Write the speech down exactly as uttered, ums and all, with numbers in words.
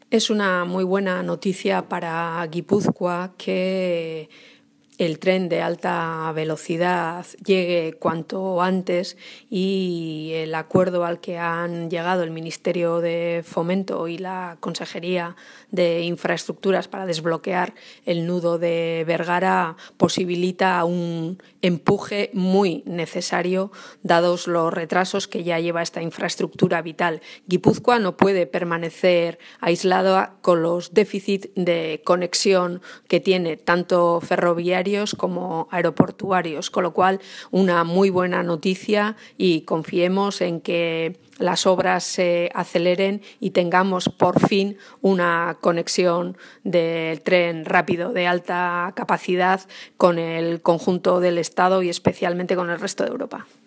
Es una muy buena noticia para Guipúzcoa que el tren de alta velocidad llegue cuanto antes y el acuerdo al que han llegado el Ministerio de Fomento y la Consejería de Infraestructuras para desbloquear el nudo de Bergara posibilita un empuje muy necesario dados los retrasos que ya lleva esta infraestructura vital. Guipúzcoa no puede permanecer aislada con los déficits de conexión que tiene tanto ferroviario como aeroportuarios, con lo cual una muy buena noticia y confiemos en que las obras se aceleren y tengamos por fin una conexión del tren rápido de alta capacidad con el conjunto del Estado y especialmente con el resto de Europa.